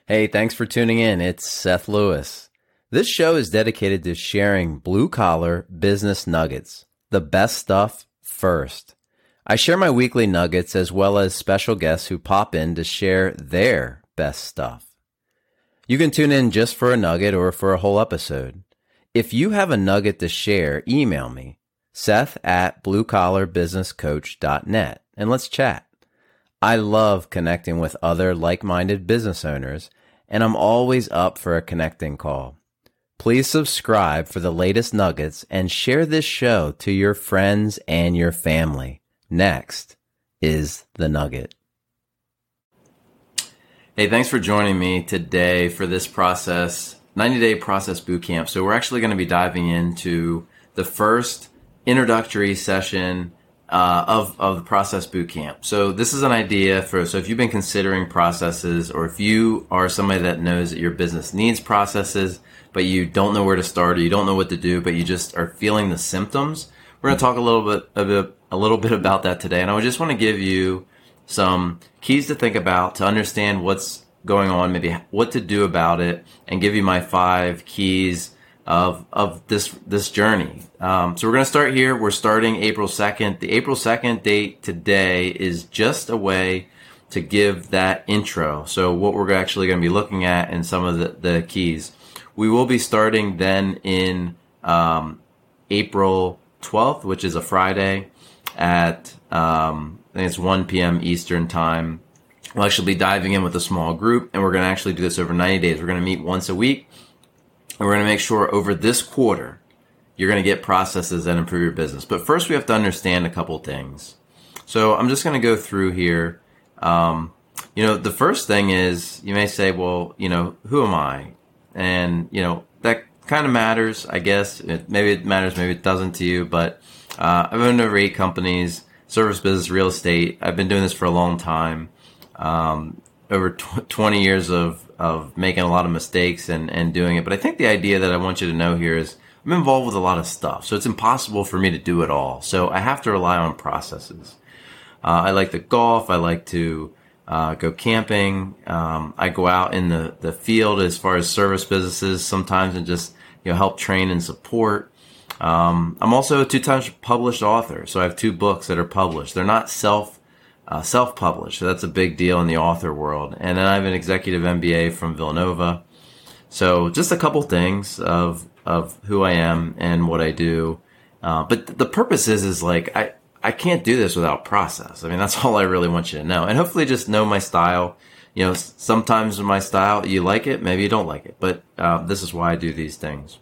Hey, thanks for tuning in. It's Seth Lewis. This show is dedicated to sharing blue-collar business nuggets, the best stuff first. I share my weekly nuggets as well as special guests who pop in to share their best stuff. You can tune in just for a nugget or for a whole episode. If you have a nugget to share, email me, seth@bluecollarbusinesscoach.net, and let's chat. I love connecting with other like-minded business owners, and I'm always up for a connecting call. Please subscribe for the latest nuggets and share this show to your friends and your family. Next is the nugget. Hey, thanks for joining me today for this 90-day process bootcamp. So we're actually going to be diving into the first introductory session of the process bootcamp. So this is an idea so if you've been considering processes, or if you are somebody that knows that your business needs processes, but you don't know where to start, or you don't know what to do, but you just are feeling the symptoms, we're going to talk a little bit about that today. And I just want to give you some keys to think about, to understand what's going on, maybe what to do about it, and give you my 5 keys of this journey. So we're going to start here. We're starting April 2nd. The April 2nd date today is just a way to give that intro. So what we're actually going to be looking at in some of the keys. We will be starting then in April 12th, which is a Friday at I think it's 1 p.m. Eastern time. We'll actually be diving in with a small group, and we're going to actually do this over 90 days. We're going to meet once a week. And we're going to make sure over this quarter, you're going to get processes that improve your business. But first, we have to understand a couple things. So I'm just going to go through here. The first thing is, you may say, well, who am I? And, that kind of matters, I guess. Maybe it matters, maybe it doesn't to you. But I've owned over 8 companies, service business, real estate. I've been doing this for a long time. Over 20 years of making a lot of mistakes and doing it. But I think the idea that I want you to know here is I'm involved with a lot of stuff. So it's impossible for me to do it all. So I have to rely on processes. I like to golf. I like to go camping. I go out in the field as far as service businesses sometimes and just help train and support. I'm also a 2-time published author. So I have 2 books that are published. They're not self-published. So that's a big deal in the author world. And then I have an executive MBA from Villanova. So just a couple things of who I am and what I do. But the purpose is like, I can't do this without process. I mean, that's all I really want you to know. And hopefully just know my style. Sometimes my style, you like it, maybe you don't like it. But this is why I do these things.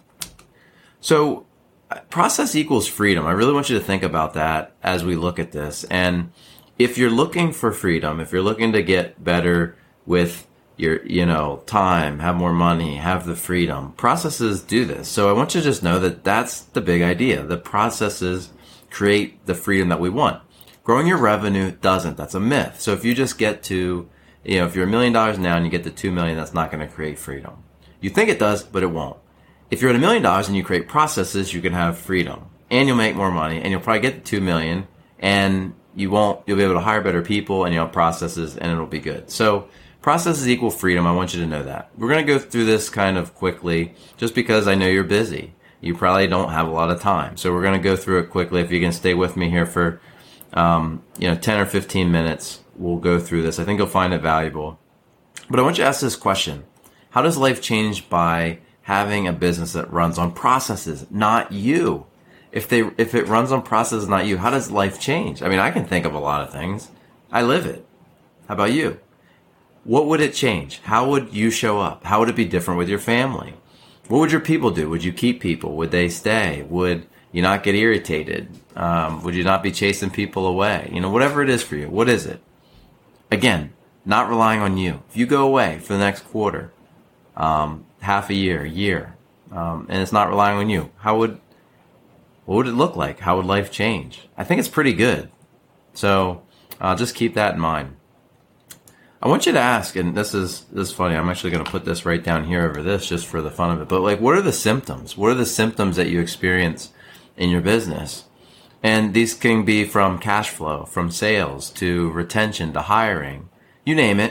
So process equals freedom. I really want you to think about that as we look at this. And if you're looking for freedom, if you're looking to get better with your, time, have more money, have the freedom, processes do this. So I want you to just know that that's the big idea. The processes create the freedom that we want. Growing your revenue doesn't. That's a myth. So if you just get to, if you're $1 million now and you get to 2 million, that's not going to create freedom. You think it does, but it won't. If you're at $1 million and you create processes, you can have freedom, and you'll make more money, and you'll probably get to 2 million, and you'll be able to hire better people, and you'll have processes, and it'll be good. So processes equal freedom. I want you to know that. We're going to go through this kind of quickly just because I know you're busy. You probably don't have a lot of time. So we're going to go through it quickly. If you can stay with me here for 10 or 15 minutes, we'll go through this. I think you'll find it valuable. But I want you to ask this question. How does life change by having a business that runs on processes, not you? If it runs on processes, not you, how does life change? I mean, I can think of a lot of things. I live it. How about you? What would it change? How would you show up? How would it be different with your family? What would your people do? Would you keep people? Would they stay? Would you not get irritated? Would you not be chasing people away? Whatever it is for you, what is it? Again, not relying on you. If you go away for the next quarter, half a year, and it's not relying on you, what would it look like? How would life change? I think it's pretty good. So just keep that in mind. I want you to ask, and this is funny, I'm actually going to put this right down here over this just for the fun of it, but what are the symptoms? What are the symptoms that you experience in your business? And these can be from cash flow, from sales, to retention, to hiring, you name it.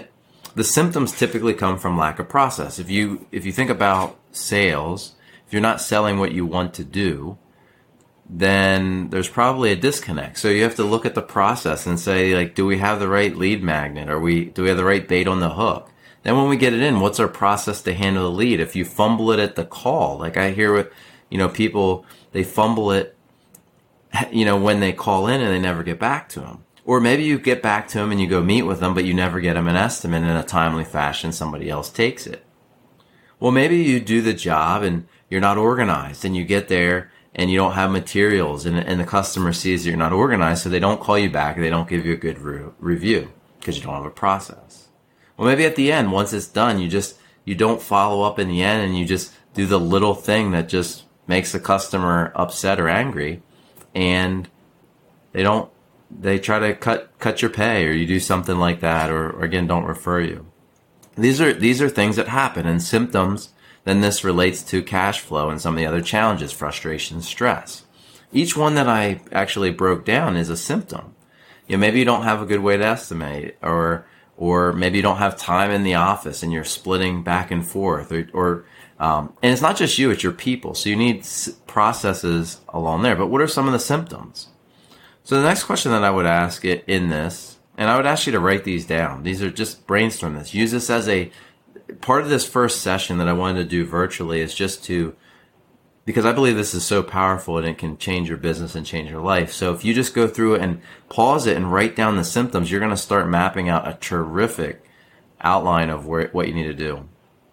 the symptoms typically come from lack of process. If you think about sales, if you're not selling what you want to do, then there's probably a disconnect. So you have to look at the process and say, like, do we have the right lead magnet? Do we have the right bait on the hook? Then when we get it in, what's our process to handle the lead? If you fumble it at the call, like I hear with, people, they fumble it, when they call in and they never get back to them. Or maybe you get back to them and you go meet with them, but you never get them an estimate in a timely fashion. Somebody else takes it. Well, maybe you do the job and you're not organized, and you get there and you don't have materials, and the customer sees that you're not organized, so they don't call you back, they don't give you a good review because you don't have a process. Well, maybe at the end, once it's done, you don't follow up in the end, and you just do the little thing that just makes the customer upset or angry, and they try to cut your pay, or you do something like that, or again, don't refer you. These are things that happen, and symptoms. Then this relates to cash flow and some of the other challenges, frustration, stress. Each one that I actually broke down is a symptom. Maybe you don't have a good way to estimate, or maybe you don't have time in the office and you're splitting back and forth, and it's not just you, it's your people. So you need processes along there. But what are some of the symptoms? So the next question that I would ask in this, and I would ask you to write these down. These are just brainstorm this. Use this as a part of this first session that I wanted to do virtually, is just because I believe this is so powerful and it can change your business and change your life. So if you just go through it and pause it and write down the symptoms, you're going to start mapping out a terrific outline of what you need to do.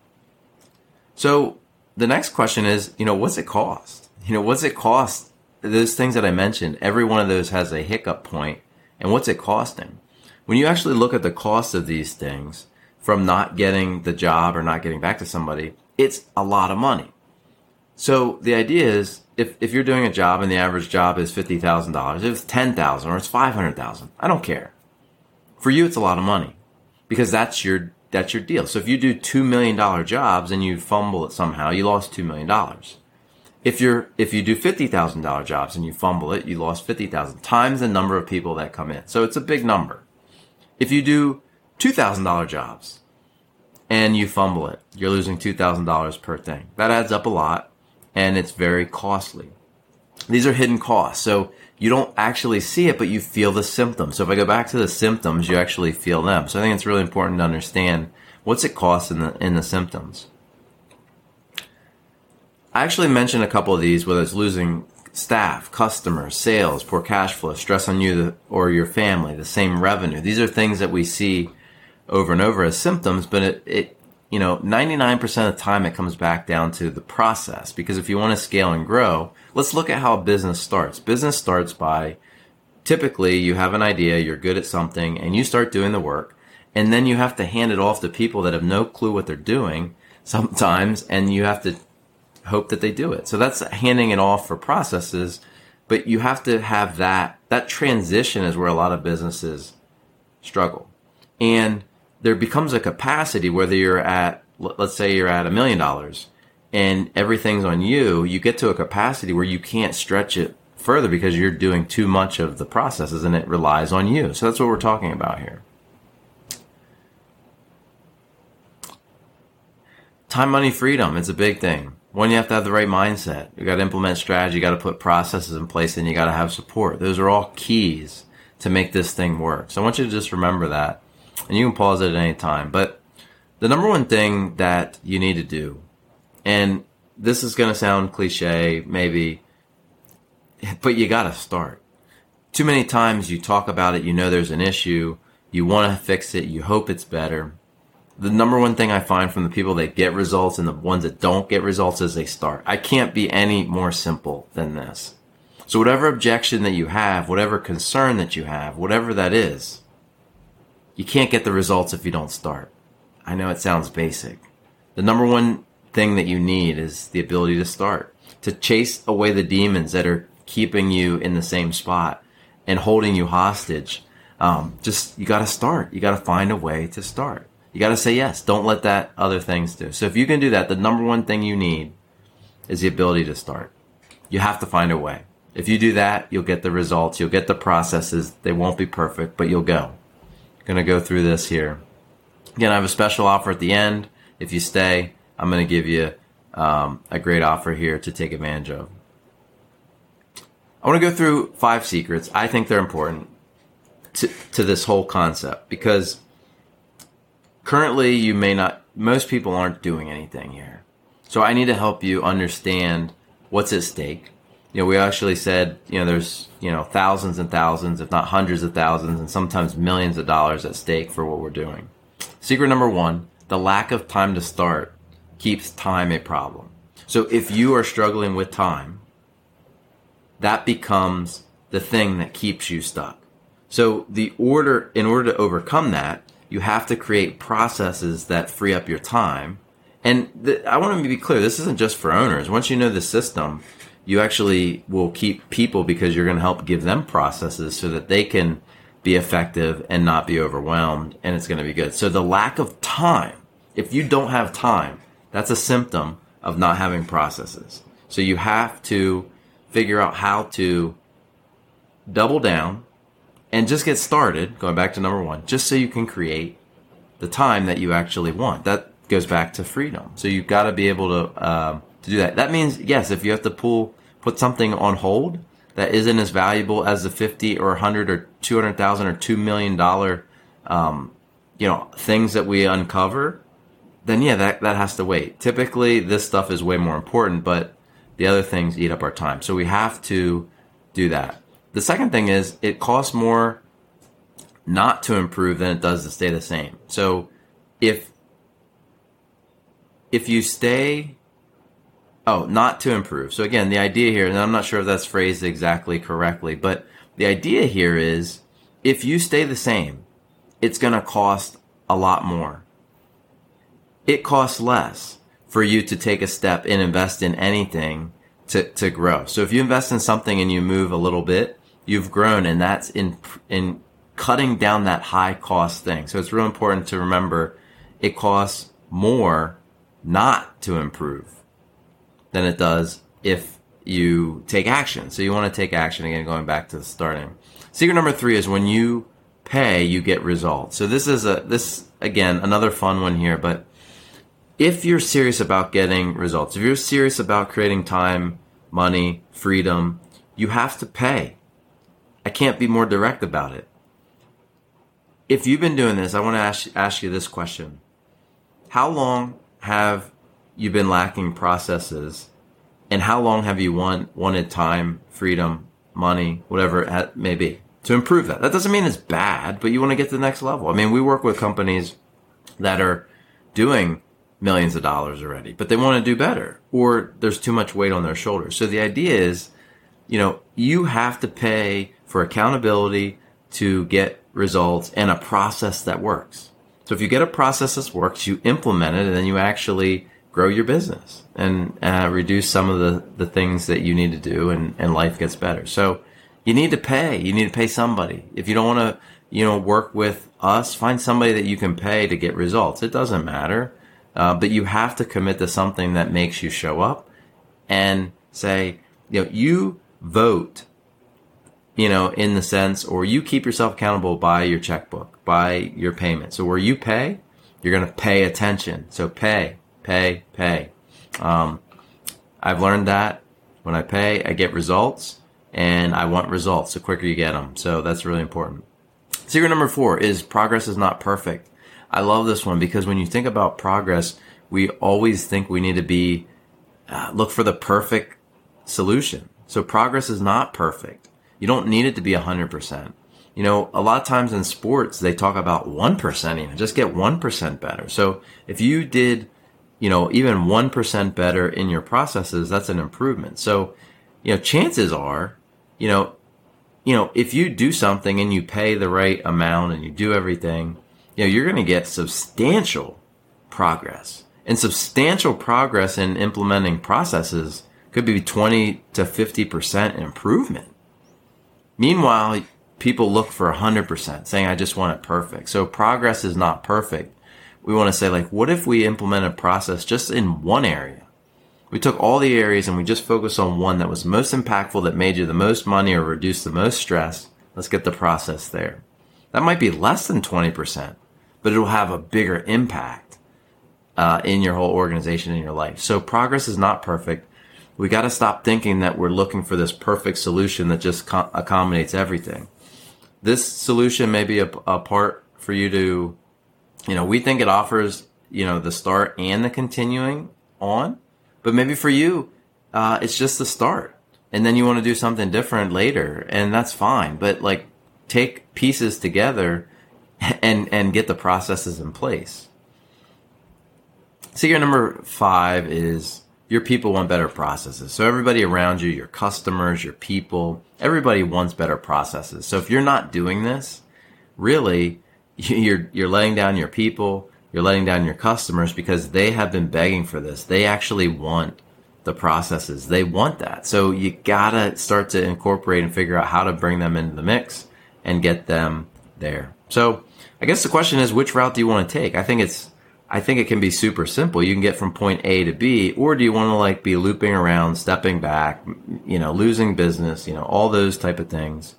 So the next question is, what's it cost? What's it cost? Those things that I mentioned, every one of those has a hiccup point, and what's it costing? When you actually look at the cost of these things, from not getting the job or not getting back to somebody, it's a lot of money. So the idea is, if you're doing a job and the average job is $50,000, if it's $10,000 or it's $500,000, I don't care. For you, it's a lot of money because that's your deal. So if you do $2 million jobs and you fumble it somehow, you lost $2 million. If you do $50,000 jobs and you fumble it, you lost 50,000 times the number of people that come in. So it's a big number. If you do $2,000 jobs and you fumble it, you're losing $2,000 per thing. That adds up a lot, and it's very costly. These are hidden costs. So you don't actually see it, but you feel the symptoms. So if I go back to the symptoms, you actually feel them. So I think it's really important to understand what's it cost in the symptoms. I actually mentioned a couple of these, whether it's losing staff, customers, sales, poor cash flow, stress on you or your family, the same revenue. These are things that we see over and over as symptoms, but it 99% of the time it comes back down to the process. Because if you want to scale and grow, let's look at how a business starts. Business starts by, typically you have an idea, you're good at something, and you start doing the work, and then you have to hand it off to people that have no clue what they're doing sometimes, and you have to hope that they do it. So that's handing it off for processes, but you have to have that transition is where a lot of businesses struggle. And there becomes a capacity, whether you're at, let's say you're at $1 million and everything's on you, you get to a capacity where you can't stretch it further because you're doing too much of the processes and it relies on you. So that's what we're talking about here. Time, money, freedom. It's a big thing. One, you have to have the right mindset. You got to implement strategy. You got to put processes in place, and you got to have support. Those are all keys to make this thing work. So I want you to just remember that. And you can pause it at any time. But the number one thing that you need to do, and this is going to sound cliche, maybe, but you got to start. Too many times you talk about it, you know there's an issue, you want to fix it, you hope it's better. The number one thing I find from the people that get results and the ones that don't get results is they start. I can't be any more simple than this. So whatever objection that you have, whatever concern that you have, whatever that is, you can't get the results if you don't start. I know it sounds basic. The number one thing that you need is the ability to start, to chase away the demons that are keeping you in the same spot and holding you hostage. You got to start. You got to find a way to start. You got to say yes. Don't let that other things do. So if you can do that, the number one thing you need is the ability to start. You have to find a way. If you do that, you'll get the results. You'll get the processes. They won't be perfect, but you'll go. Going to go through this here. Again, I have a special offer at the end. If you stay, I'm going to give you a great offer here to take advantage of. I want to go through 5 secrets. I think they're important to this whole concept because currently most people aren't doing anything here. So I need to help you understand what's at stake. We actually said, there's, thousands and thousands, if not hundreds of thousands, and sometimes millions of dollars at stake for what we're doing. Secret number 1, the lack of time to start keeps time a problem. So if you are struggling with time, that becomes the thing that keeps you stuck. So in order to overcome that, you have to create processes that free up your time. And I want to be clear, this isn't just for owners. Once you know the system, you actually will keep people because you're going to help give them processes so that they can be effective and not be overwhelmed, and it's going to be good. So the lack of time, if you don't have time, that's a symptom of not having processes. So you have to figure out how to double down and just get started, going back to number 1, just so you can create the time that you actually want. That goes back to freedom. So you've got to be able to do that. That means, yes, if you have to put something on hold that isn't as valuable as the 50 or 100 or 200,000 or $2 million, things that we uncover, then yeah, that has to wait. Typically, this stuff is way more important, but the other things eat up our time. So we have to do that. The second thing is it costs more not to improve than it does to stay the same. So if you stay, not to improve. So again, the idea here, and I'm not sure if that's phrased exactly correctly, but the idea here is if you stay the same, it's going to cost a lot more. It costs less for you to take a step and invest in anything to grow. So if you invest in something and you move a little bit, you've grown, and that's in cutting down that high cost thing. So it's real important to remember it costs more not to improve than it does if you take action. So you want to take action, again, going back to the starting. Secret number 3 is when you pay, you get results. So this is again, another fun one here, but if you're serious about getting results, if you're serious about creating time, money, freedom, you have to pay. I can't be more direct about it. If you've been doing this, I want to ask you this question. How long have you been lacking processes, and how long have you wanted time, freedom, money, whatever it may be, to improve that? That doesn't mean it's bad, but you want to get to the next level. I mean, we work with companies that are doing millions of dollars already, but they want to do better, or there's too much weight on their shoulders. So the idea is, you have to pay for accountability to get results and a process that works. So if you get a process that works, you implement it, and then you actually grow your business and reduce some of the things that you need to do, and life gets better. So you need to pay. You need to pay somebody. If you don't want to, work with us, find somebody that you can pay to get results. It doesn't matter. But you have to commit to something that makes you show up and say, you vote, in the sense, or you keep yourself accountable by your checkbook, by your payment. So where you pay, you're going to pay attention. So pay. I've learned that when I pay, I get results, and I want results. The quicker you get them. So that's really important. Secret number 4 is progress is not perfect. I love this one because when you think about progress, we always think we need to look for the perfect solution. So progress is not perfect. You don't need it to be 100%. A lot of times in sports, they talk about 1% even, just get 1% better. So if you did, even 1% better in your processes, that's an improvement. So, chances are, if you do something and you pay the right amount and you do everything, you're going to get substantial progress. And substantial progress in implementing processes could be 20 to 50% improvement. Meanwhile, people look for 100%, saying, I just want it perfect. So progress is not perfect. We want to say, what if we implement a process just in one area? We took all the areas and we just focused on one that was most impactful, that made you the most money or reduced the most stress. Let's get the process there. That might be less than 20%. but it'll have a bigger impact in your whole organization, in your life. So progress is not perfect. We got to stop thinking that we're looking for this perfect solution that just accommodates everything. This solution may be a part for you to, we think it offers, the start and the continuing on, but maybe for you, it's just the start. And then you want to do something different later, and that's fine. But like, take pieces together and get the processes in place. Secret number 5 is your people want better processes. So everybody around you, your customers, your people, everybody wants better processes. So if you're not doing this, really, you're letting down your people, you're letting down your customers because they have been begging for this. They actually want the processes. They want that. So you gotta start to incorporate and figure out how to bring them into the mix and get them there. So I guess the question is, which route do you want to take? I think it can be super simple. You can get from point A to B, or do you want to like be looping around, stepping back, losing business, all those type of things,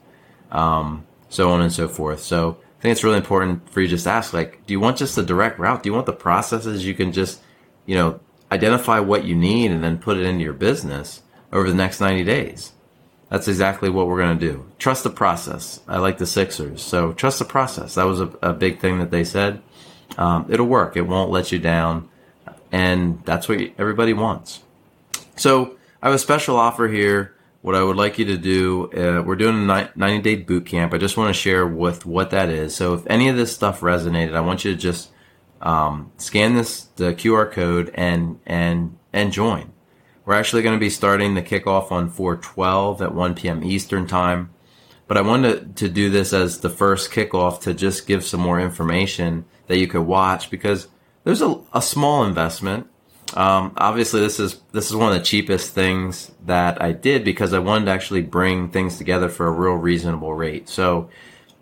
so on and so forth. So I think it's really important for you just to ask, like, do you want just the direct route? Do you want the processes you can just, identify what you need and then put it into your business over the next 90 days? That's exactly what we're going to do. Trust the process. I like the Sixers. So trust the process. That was a big thing that they said. It'll work. It won't let you down. And that's what everybody wants. So I have a special offer here. What I would like you to do, we're doing a 90-day boot camp. I just want to share with what that is. So if any of this stuff resonated, I want you to just scan the QR code and join. We're actually going to be starting the kickoff on 4/12 at 1 p.m. Eastern time. But I wanted to do this as the first kickoff to just give some more information that you could watch, because there's a small investment. Obviously, this is one of the cheapest things that I did because I wanted to actually bring things together for a real reasonable rate. So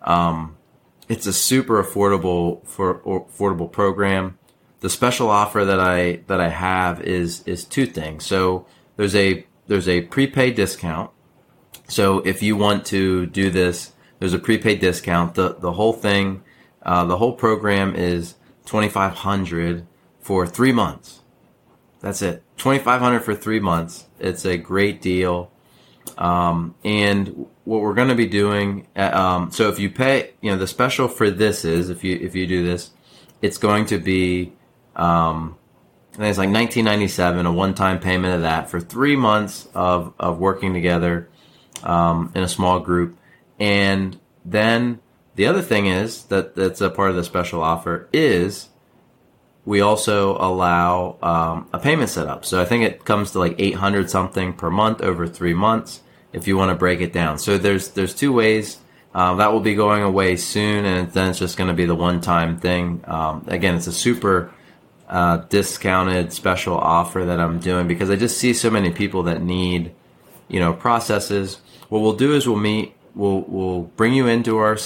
it's a super affordable program. The special offer that I have is 2 things. So there's a prepaid discount. So if you want to do this, there's a prepaid discount. The whole thing, the whole program is $2,500 for 3 months. That's it. $2,500 for 3 months. It's a great deal. And what we're going to be doing, so if you pay, the special for this is, if you do this, it's going to be, I think it's like $19.97, a one-time payment of that for 3 months of working together, in a small group. And then the other thing is that's a part of the special offer is we also allow a payment setup. So I think it comes to like $800 something per month over 3 months if you want to break it down. So there's 2 ways. That will be going away soon, and then it's just going to be the one-time thing. Again, it's a super discounted special offer that I'm doing because I just see so many people that need, processes. What we'll do is we'll bring you into our,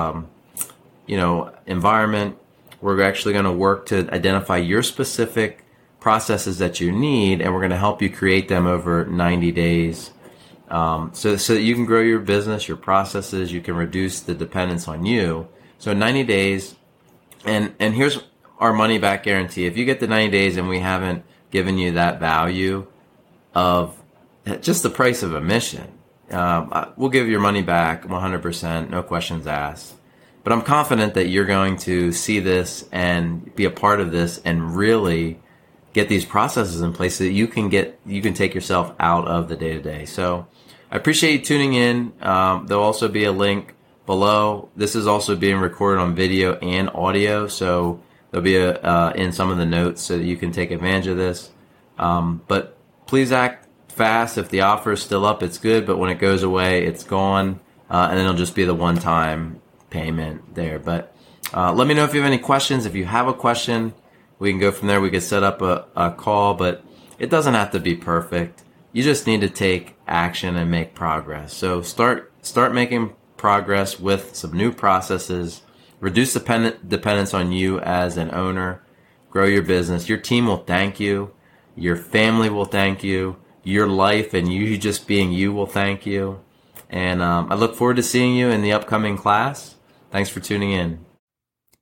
environment. We're actually going to work to identify your specific processes that you need, and we're going to help you create them over 90 days. So that you can grow your business, your processes, you can reduce the dependence on you. So 90 days, and here's our money back guarantee. If you get the 90 days and we haven't given you that value of just the price of admission, we'll give your money back 100%, no questions asked. But I'm confident that you're going to see this and be a part of this and really get these processes in place so that you can take yourself out of the day-to-day. So I appreciate you tuning in. There'll also be a link below. This is also being recorded on video and audio, so there'll be in some of the notes so that you can take advantage of this. But please act fast. If the offer is still up, it's good, but when it goes away, it's gone, and then it'll just be the one-time payment there. But let me know if you have any questions. If you have a question, we can go from there. We could set up a call, but it doesn't have to be perfect. You just need to take action and make progress. So start making progress with some new processes. Reduce dependence on you as an owner. Grow your business. Your team will thank you. Your family will thank you. Your life and you just being you will thank you. And I look forward to seeing you in the upcoming class. Thanks for tuning in.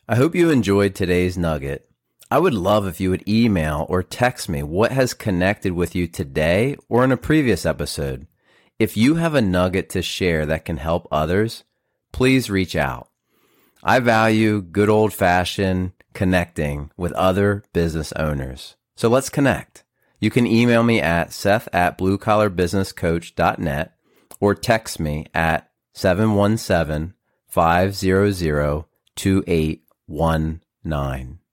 I hope you enjoyed today's nugget. I would love if you would email or text me what has connected with you today or in a previous episode. If you have a nugget to share that can help others, please reach out. I value good old-fashioned connecting with other business owners. So let's connect. You can email me at seth@bluecollarbusinesscoach.net or text me at 717-500-2819.